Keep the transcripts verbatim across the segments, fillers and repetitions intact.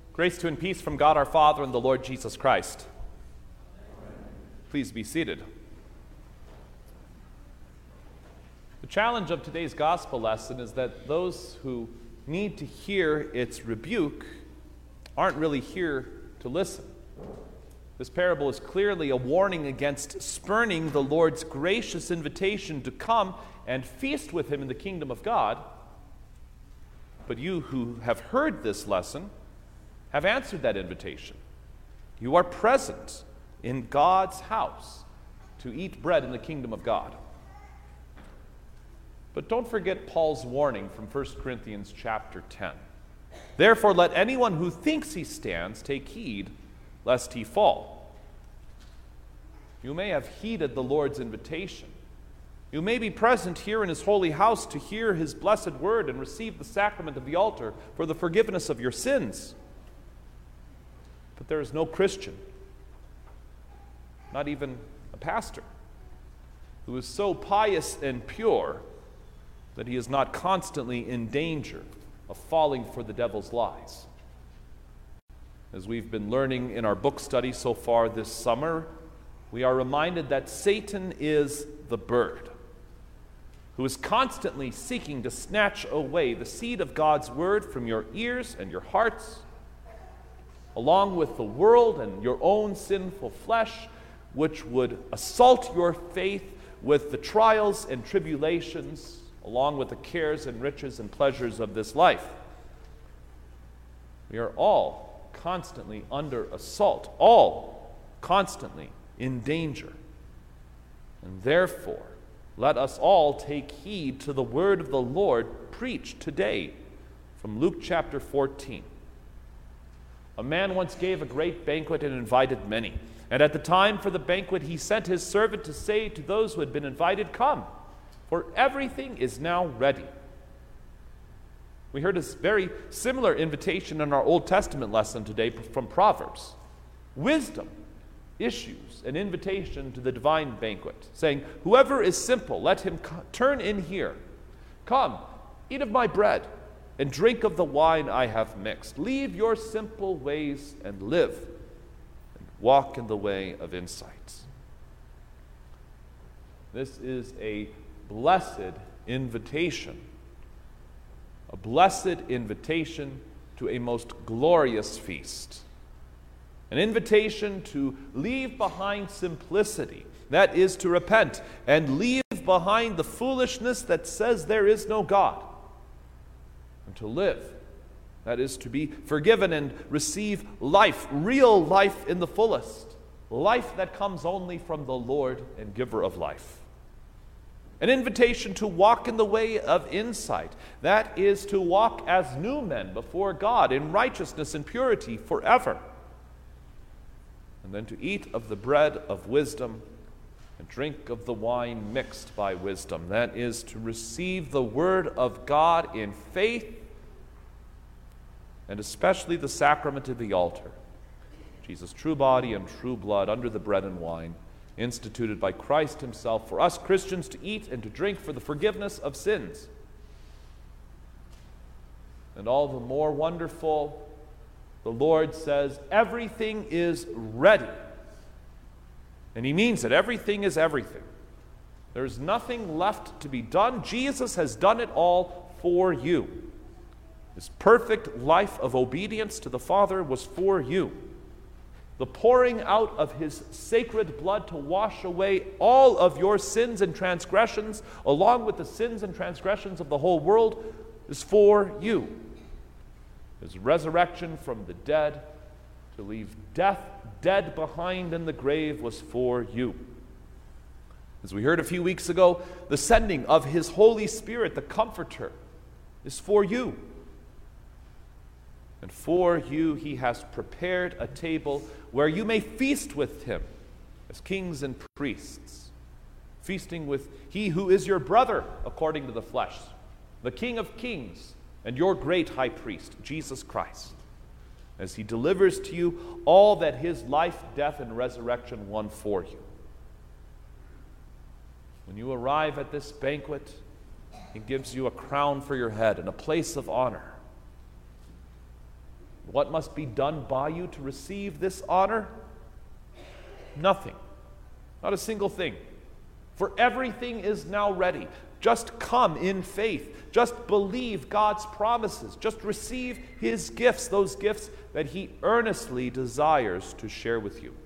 Grace to and peace from God our Father and the Lord Jesus Christ. Please be seated. The challenge of today's gospel lesson is that those who need to hear its rebuke aren't really here to listen. This parable is clearly a warning against spurning the Lord's gracious invitation to come and feast with him in the kingdom of God. But you who have heard this lesson have answered that invitation. You are present in God's house to eat bread in the kingdom of God. But don't forget Paul's warning from First Corinthians chapter ten. Therefore, let anyone who thinks he stands take heed lest he fall. You may have heeded the Lord's invitation. You may be present here in his holy house to hear his blessed word and receive the sacrament of the altar for the forgiveness of your sins. But there is no Christian, not even a pastor, who is so pious and pure that he is not constantly in danger of falling for the devil's lies. As we've been learning in our book study so far this summer, we are reminded that Satan is the bird who is constantly seeking to snatch away the seed of God's word from your ears and your hearts, along with the world and your own sinful flesh, which would assault your faith with the trials and tribulations, along with the cares and riches and pleasures of this life. We are all constantly under assault, all constantly in danger. And therefore, let us all take heed to the word of the Lord preached today from Luke chapter fourteen. A man once gave a great banquet and invited many. And at the time for the banquet, he sent his servant to say to those who had been invited, "Come, for everything is now ready." We heard a very similar invitation in our Old Testament lesson today from Proverbs. Wisdom issues an invitation to the divine banquet, saying, "Whoever is simple, let him co- turn in here. Come, eat of my bread, and drink of the wine I have mixed. Leave your simple ways and live, and walk in the way of insight." This is a blessed invitation, a blessed invitation to a most glorious feast. An invitation to leave behind simplicity, that is to repent, and leave behind the foolishness that says there is no God, and to live, that is to be forgiven and receive life, real life in the fullest, life that comes only from the Lord and giver of life. An invitation to walk in the way of insight, that is to walk as new men before God in righteousness and purity forever. And then to eat of the bread of wisdom and drink of the wine mixed by wisdom. That is to receive the word of God in faith, and especially the sacrament of the altar, Jesus' true body and true blood under the bread and wine, instituted by Christ himself for us Christians to eat and to drink for the forgiveness of sins. And all the more wonderful, the Lord says, everything is ready. And he means it. Everything is everything. There's nothing left to be done. Jesus has done it all for you. His perfect life of obedience to the Father was for you. The pouring out of his sacred blood to wash away all of your sins and transgressions, along with the sins and transgressions of the whole world, is for you. His resurrection from the dead to leave death dead behind in the grave was for you. As we heard a few weeks ago, the sending of his Holy Spirit, the Comforter, is for you. And for you he has prepared a table where you may feast with him as kings and priests, feasting with he who is your brother according to the flesh, the King of kings, and your great high priest, Jesus Christ, as he delivers to you all that his life, death, and resurrection won for you. When you arrive at this banquet, he gives you a crown for your head and a place of honor. What must be done by you to receive this honor? Nothing. Not a single thing. For everything is now ready. Just come in faith. Just believe God's promises. Just receive his gifts, those gifts that he earnestly desires to share with you.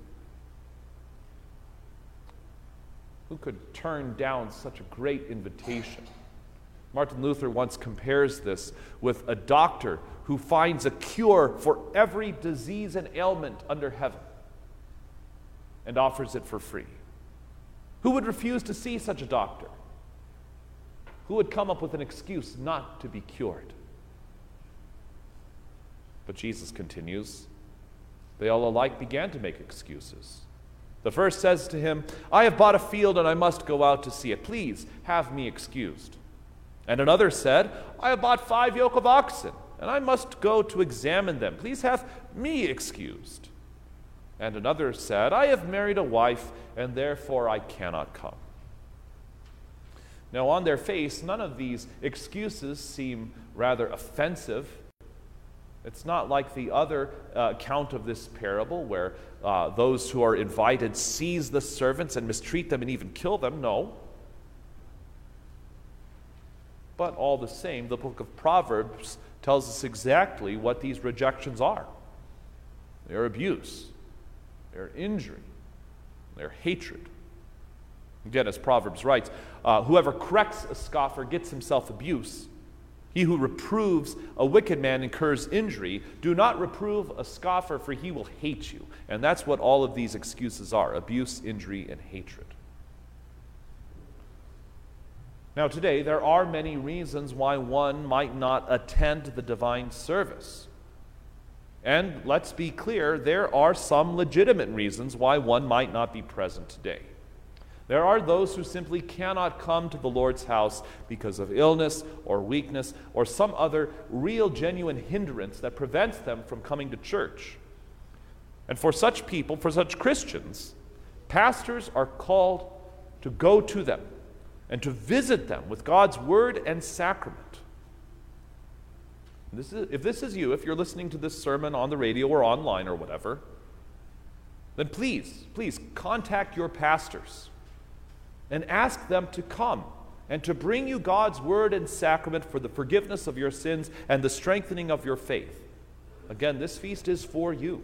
Who could turn down such a great invitation? Martin Luther once compares this with a doctor who finds a cure for every disease and ailment under heaven and offers it for free. Who would refuse to see such a doctor? Who would come up with an excuse not to be cured? But Jesus continues, they all alike began to make excuses. The first says to him, I have bought a field and I must go out to see it. Please have me excused. And another said, I have bought five yoke of oxen and I must go to examine them. Please have me excused. And another said, I have married a wife and therefore I cannot come. Now, on their face, none of these excuses seem rather offensive. It's not like the other uh, account of this parable where uh, those who are invited seize the servants and mistreat them and even kill them. No. But all the same, the book of Proverbs tells us exactly what these rejections are. They are abuse, they are injury, they are hatred. Again, as Proverbs writes, uh, whoever corrects a scoffer gets himself abuse. He who reproves a wicked man incurs injury. Do not reprove a scoffer, for he will hate you. And that's what all of these excuses are: abuse, injury, and hatred. Now, today, there are many reasons why one might not attend the divine service. And let's be clear, there are some legitimate reasons why one might not be present today. There are those who simply cannot come to the Lord's house because of illness or weakness or some other real, genuine hindrance that prevents them from coming to church. And for such people, for such Christians, pastors are called to go to them and to visit them with God's word and sacrament. This is, if this is you, if you're listening to this sermon on the radio or online or whatever, then please, please contact your pastors and ask them to come and to bring you God's word and sacrament for the forgiveness of your sins and the strengthening of your faith. Again, this feast is for you.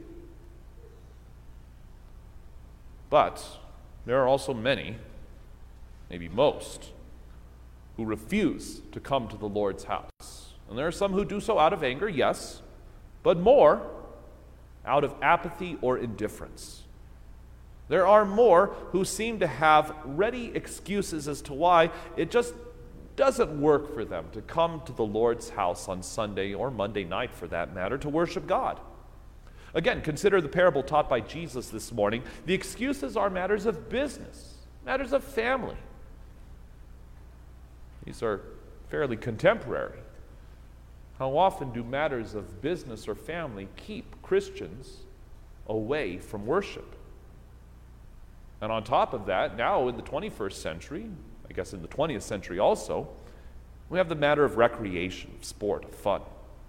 But there are also many, maybe most, who refuse to come to the Lord's house. And there are some who do so out of anger, yes, but more out of apathy or indifference. There are more who seem to have ready excuses as to why it just doesn't work for them to come to the Lord's house on Sunday or Monday night, for that matter, to worship God. Again, consider the parable taught by Jesus this morning. The excuses are matters of business, matters of family. These are fairly contemporary. How often do matters of business or family keep Christians away from worship? And on top of that, now in the twenty-first century, I guess in the twentieth century also, we have the matter of recreation, of sport, of fun.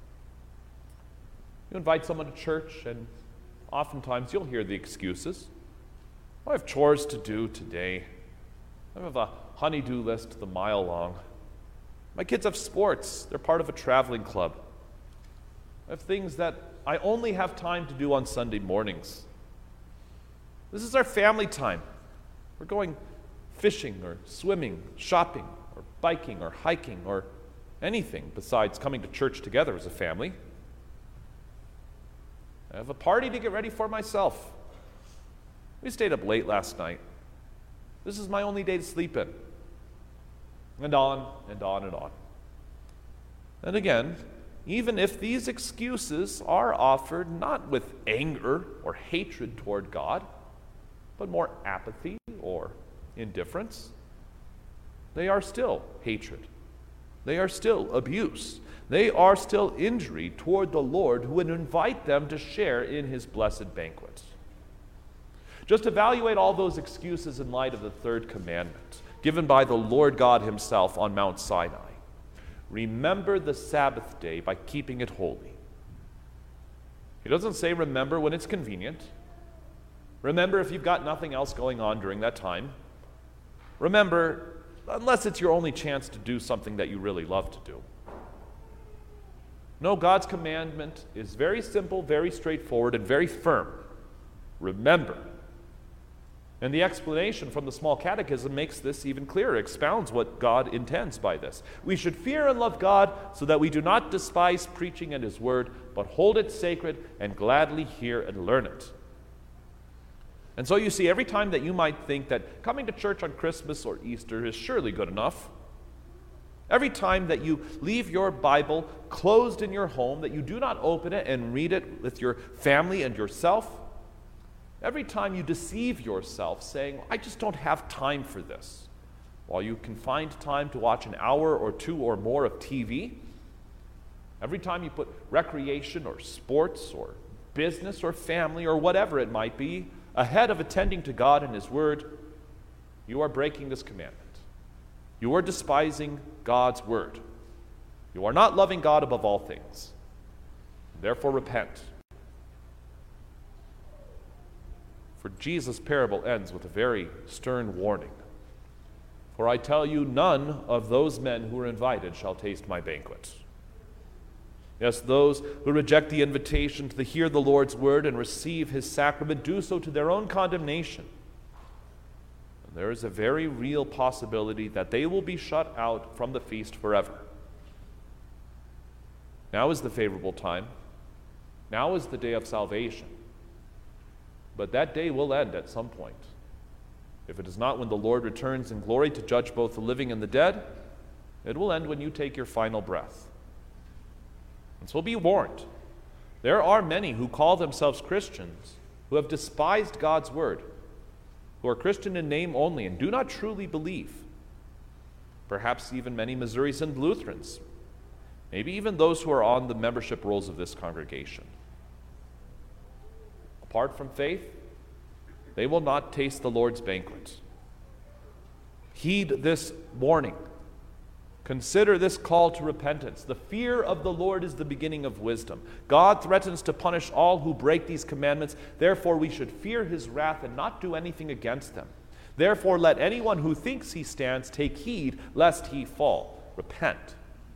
You invite someone to church, and oftentimes you'll hear the excuses. I have chores to do today. I have a honey-do list the mile long. My kids have sports. They're part of a traveling club. I have things that I only have time to do on Sunday mornings. This is our family time. We're going fishing or swimming, shopping or biking or hiking or anything besides coming to church together as a family. I have a party to get ready for myself. We stayed up late last night. This is my only day to sleep in. And on and on and on. And again, even if these excuses are offered not with anger or hatred toward God, but more apathy or indifference, they are still hatred. They are still abuse. They are still injury toward the Lord, who would invite them to share in his blessed banquet. Just evaluate all those excuses in light of the third commandment given by the Lord God himself on Mount Sinai. Remember the Sabbath day by keeping it holy. He doesn't say remember when it's convenient. Remember if you've got nothing else going on during that time. Remember, unless it's your only chance to do something that you really love to do. No, God's commandment is very simple, very straightforward, and very firm. Remember. And the explanation from the Small Catechism makes this even clearer, expounds what God intends by this. We should fear and love God so that we do not despise preaching and His word, but hold it sacred and gladly hear and learn it. And so you see, every time that you might think that coming to church on Christmas or Easter is surely good enough, every time that you leave your Bible closed in your home, that you do not open it and read it with your family and yourself, every time you deceive yourself saying, I just don't have time for this, while you can find time to watch an hour or two or more of T V, every time you put recreation or sports or business or family or whatever it might be ahead of attending to God and His word, you are breaking this commandment. You are despising God's word. You are not loving God above all things. Therefore, repent. For Jesus' parable ends with a very stern warning. For I tell you, none of those men who are invited shall taste my banquet. Yes, those who reject the invitation to hear the Lord's word and receive His sacrament do so to their own condemnation. And there is a very real possibility that they will be shut out from the feast forever. Now is the favorable time. Now is the day of salvation. But that day will end at some point. If it is not when the Lord returns in glory to judge both the living and the dead, it will end when you take your final breath. And so be warned. There are many who call themselves Christians who have despised God's word, who are Christian in name only and do not truly believe. Perhaps even many Missouri's and Lutherans, maybe even those who are on the membership rolls of this congregation. Apart from faith, they will not taste the Lord's banquet. Heed this warning. Consider this call to repentance. The fear of the Lord is the beginning of wisdom. God threatens to punish all who break these commandments. Therefore, we should fear His wrath and not do anything against them. Therefore, let anyone who thinks he stands take heed lest he fall. Repent.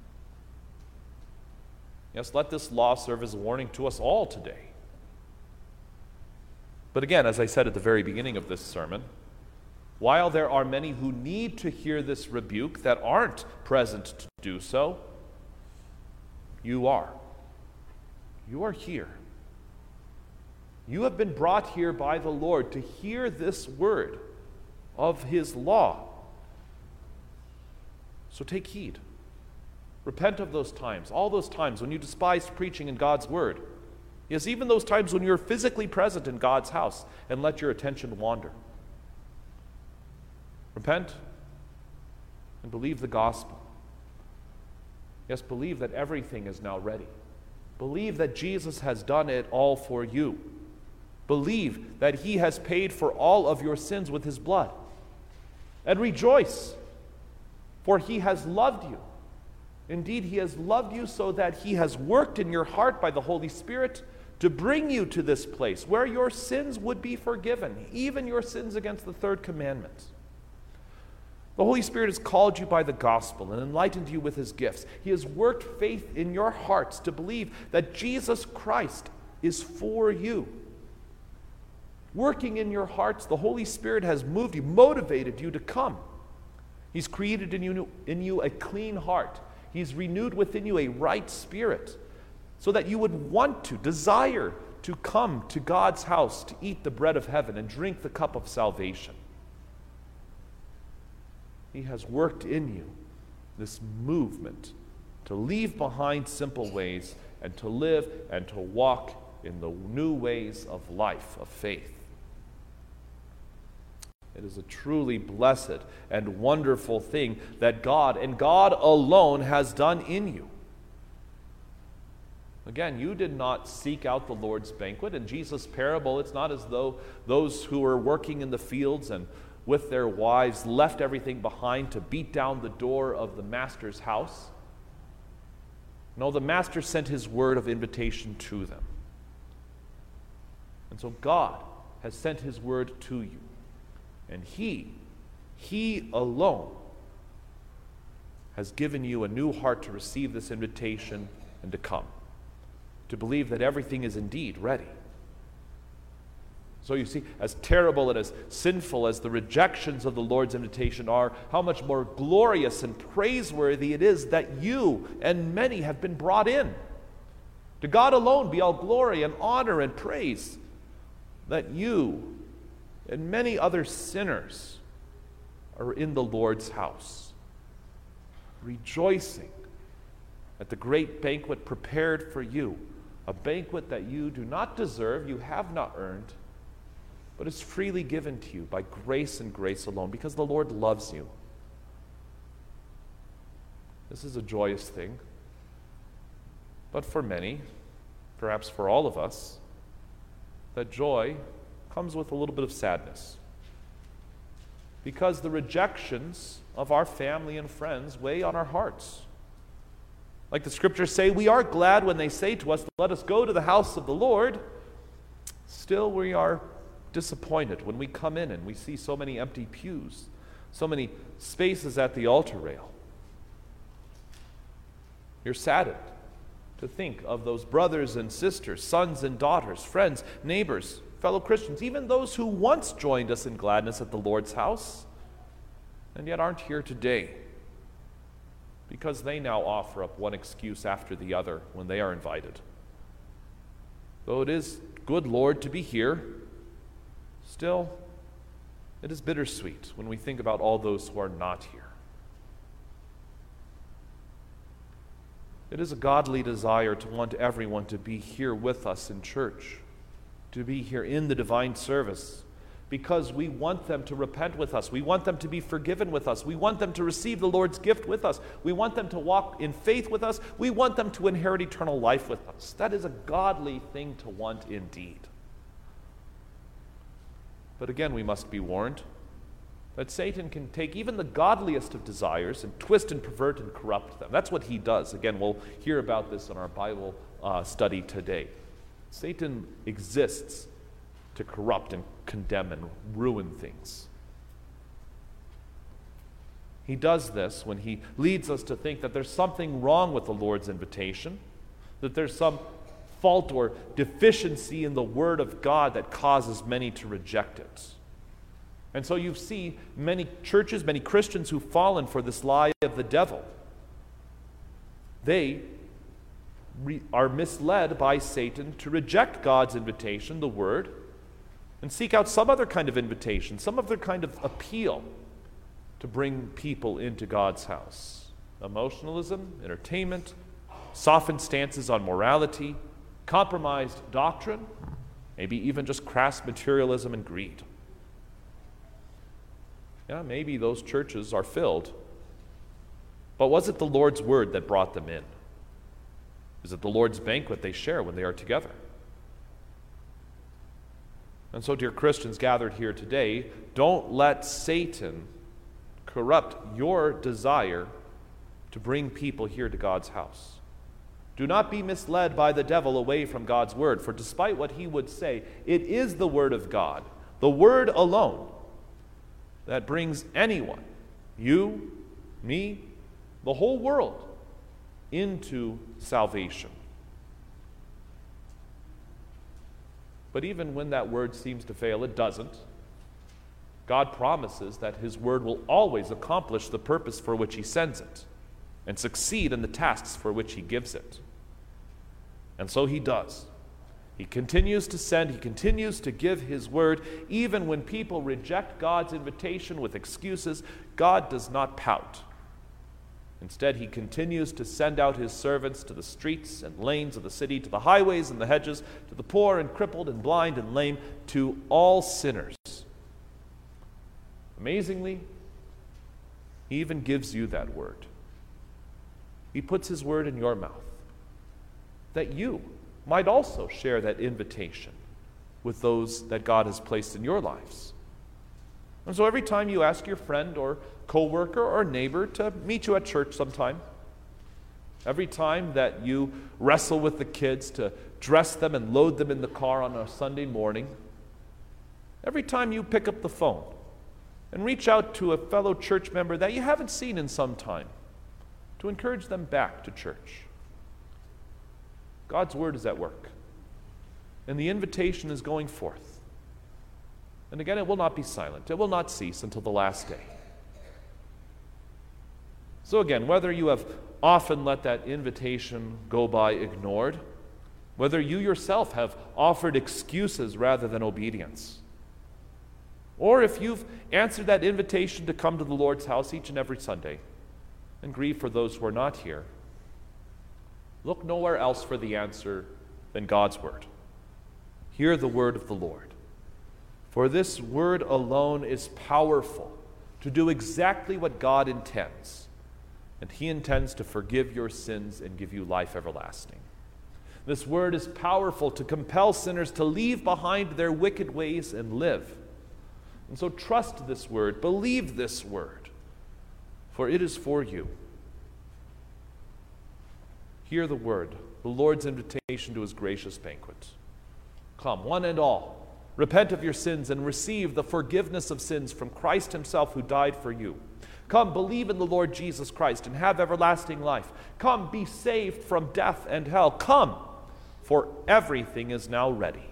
Yes, let this law serve as a warning to us all today. But again, as I said at the very beginning of this sermon, while there are many who need to hear this rebuke that aren't present to do so, you are. You are here. You have been brought here by the Lord to hear this word of His law. So take heed. Repent of those times, all those times when you despised preaching in God's word. Yes, even those times when you're physically present in God's house and let your attention wander. Repent and believe the gospel. Yes, believe that everything is now ready. Believe that Jesus has done it all for you. Believe that He has paid for all of your sins with His blood. And rejoice, for He has loved you. Indeed, He has loved you so that He has worked in your heart by the Holy Spirit to bring you to this place where your sins would be forgiven, even your sins against the third commandment. The Holy Spirit has called you by the gospel and enlightened you with His gifts. He has worked faith in your hearts to believe that Jesus Christ is for you. Working in your hearts, the Holy Spirit has moved you, motivated you to come. He's created in you, in you a clean heart. He's renewed within you a right spirit so that you would want to, desire to come to God's house to eat the bread of heaven and drink the cup of salvation. He has worked in you this movement to leave behind simple ways and to live and to walk in the new ways of life, of faith. It is a truly blessed and wonderful thing that God and God alone has done in you. Again, you did not seek out the Lord's banquet. In Jesus' parable, it's not as though those who were working in the fields and with their wives left everything behind to beat down the door of the master's house. No, the master sent his word of invitation to them. And so God has sent his word to you. And he, he alone, has given you a new heart to receive this invitation and to come, to believe that everything is indeed ready. So you see, as terrible and as sinful as the rejections of the Lord's invitation are, how much more glorious and praiseworthy it is that you and many have been brought in. To God alone be all glory and honor and praise, that you and many other sinners are in the Lord's house, rejoicing at the great banquet prepared for you, a banquet that you do not deserve, you have not earned, but is freely given to you by grace and grace alone, because the Lord loves you. This is a joyous thing. But for many, perhaps for all of us, that joy comes with a little bit of sadness. Because the rejections of our family and friends weigh on our hearts. Like the scriptures say, we are glad when they say to us, let us go to the house of the Lord. Still, we are disappointed when we come in and we see so many empty pews, so many spaces at the altar rail. You're saddened to think of those brothers and sisters, sons and daughters, friends, neighbors, fellow Christians, even those who once joined us in gladness at the Lord's house, and yet aren't here today, because they now offer up one excuse after the other when they are invited. Though it is good, Lord, to be here, still, it is bittersweet when we think about all those who are not here. It is a godly desire to want everyone to be here with us in church, to be here in the divine service, because we want them to repent with us. We want them to be forgiven with us. We want them to receive the Lord's gift with us. We want them to walk in faith with us. We want them to inherit eternal life with us. That is a godly thing to want indeed. But again, we must be warned that Satan can take even the godliest of desires and twist and pervert and corrupt them. That's what he does. Again, we'll hear about this in our Bible uh, study today. Satan exists to corrupt and condemn and ruin things. He does this when he leads us to think that there's something wrong with the Lord's invitation, that there's some fault or deficiency in the Word of God that causes many to reject it. And so you see many churches, many Christians who've fallen for this lie of the devil. They re- are misled by Satan to reject God's invitation, the Word, and seek out some other kind of invitation, some other kind of appeal to bring people into God's house. Emotionalism, entertainment, softened stances on morality, compromised doctrine, maybe even just crass materialism and greed. Yeah, maybe those churches are filled, but was it the Lord's word that brought them in? Is it the Lord's banquet they share when they are together? And so, dear Christians gathered here today, don't let Satan corrupt your desire to bring people here to God's house. Do not be misled by the devil away from God's word, for despite what he would say, it is the word of God, the word alone, that brings anyone, you, me, the whole world, into salvation. But even when that word seems to fail, it doesn't. God promises that his word will always accomplish the purpose for which he sends it and succeed in the tasks for which he gives it. And so he does. He continues to send, he continues to give his word. Even when people reject God's invitation with excuses, God does not pout. Instead, he continues to send out his servants to the streets and lanes of the city, to the highways and the hedges, to the poor and crippled and blind and lame, to all sinners. Amazingly, he even gives you that word. He puts his word in your mouth, that you might also share that invitation with those that God has placed in your lives. And so every time you ask your friend or coworker or neighbor to meet you at church sometime, Every time that you wrestle with the kids to dress them and load them in the car on a Sunday morning, every time you pick up the phone and reach out to a fellow church member that you haven't seen in some time to encourage them back to church, God's word is at work, and the invitation is going forth. And again, it will not be silent. It will not cease until the last day. So again, whether you have often let that invitation go by ignored, whether you yourself have offered excuses rather than obedience, or if you've answered that invitation to come to the Lord's house each and every Sunday and grieve for those who are not here, look nowhere else for the answer than God's word. Hear the word of the Lord. For this word alone is powerful to do exactly what God intends. And he intends to forgive your sins and give you life everlasting. This word is powerful to compel sinners to leave behind their wicked ways and live. And so trust this word, believe this word, for it is for you. Hear the word, the Lord's invitation to his gracious banquet. Come, one and all, repent of your sins and receive the forgiveness of sins from Christ himself who died for you. Come, believe in the Lord Jesus Christ and have everlasting life. Come, be saved from death and hell. Come, for everything is now ready.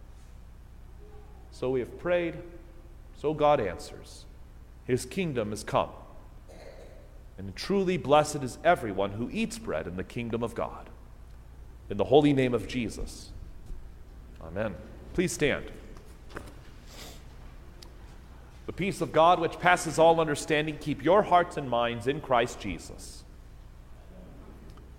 So we have prayed, so God answers. His kingdom is come. And truly blessed is everyone who eats bread in the kingdom of God. In the holy name of Jesus. Amen. Please stand. The peace of God, which passes all understanding, keep your hearts and minds in Christ Jesus.